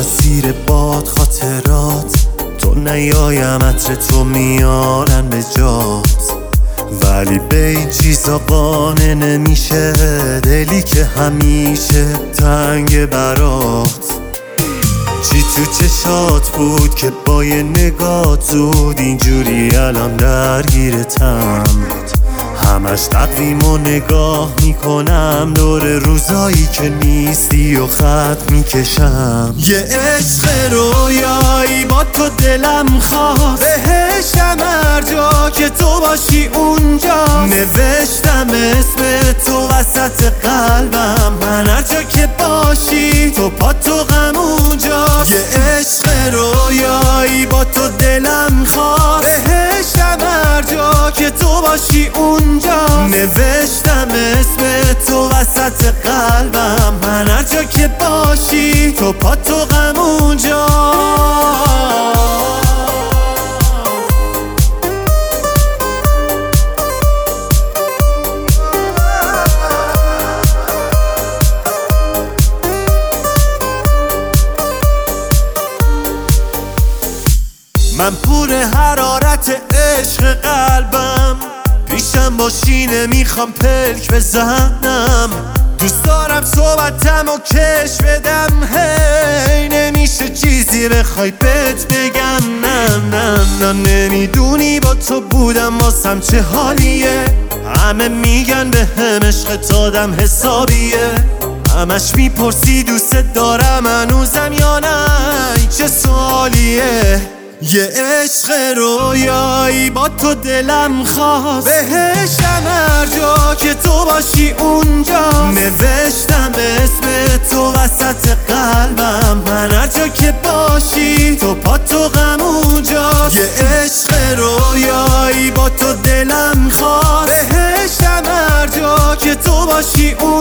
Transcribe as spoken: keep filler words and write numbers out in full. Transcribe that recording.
از زیر باد خاطرات تو نیایم، عطر تو میارن به جات، ولی به این چیزا قانع نمیشه دلی که همیشه تنگ برات. چی تو چشات بود که با یه نگاه زود اینجوری الان درگیرتم؟ همش تقویم و نگاه میکنم دور روزایی که نیستی و خط میکشم. یه عشق رویایی با تو دلم خواست، بهشتم هر جا که تو باشی اونجا. نوشتم اسم تو وسط قلبم، من هر جا که باشی تو پا تو غم اونجا. یه عشق رویایی با تو دلم خواست، بهشتم هر جا که تو باشی اونجا. نوشتم اسم تو وسط قلبم، من هر جا که باشی تو پا تو غم اونجا. من پر حرارت عشق قلبم، پیشم باشی نمیخوام پلک بزنم. دوست دارم صحبتم و کش بدم، هی نمیشه چیزی بخوای بهت بگم. نه نه نه نمیدونی با تو بودم واسم چه حالیه. همه میگن به هم عشق آدم حسابیه، همش میپرسی دوست دارم هنوزم یا نه، این چه سوالیه. یه عشق رویایی با تو دلم خواست، بهشتم هر جا که تو باشی اونجا. نوشتم اسم تو وسط قلبم، من هر جا که باشی تو پا تو غم اونجا. یه عشق رویایی با تو دلم خواست، بهشتم هر جا که تو باشی اونجا.